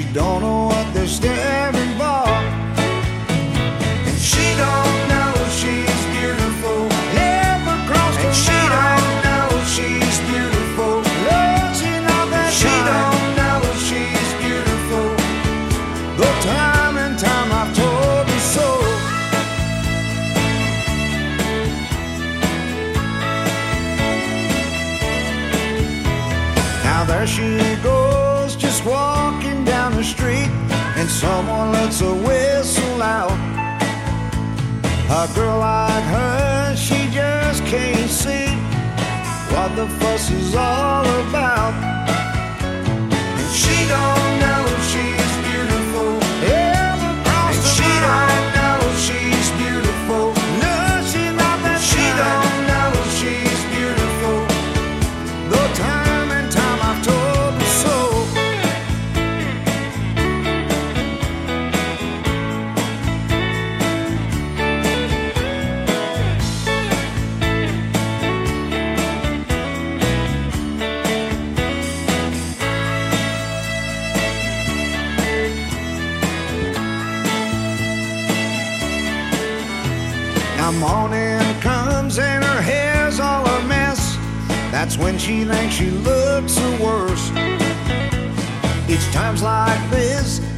don't know what they're staring for. And she don't know she's beautiful. Never crossed her mind. And she don't know she's beautiful. Losing all that she don't know she's beautiful. Though time and time I've told her so. Now there she goes, just walking down the street, and someone lets a whistle out. A girl like her, she just can't see what the fuss is all about. And she don't know she's beautiful. Ever crossed her mind. And she don't know she's beautiful. No, she's not that she don't know she's beautiful. Though time and time I've told her so. Now morning comes and her hair's all a mess. That's when she thinks she looks the worst. It's times like this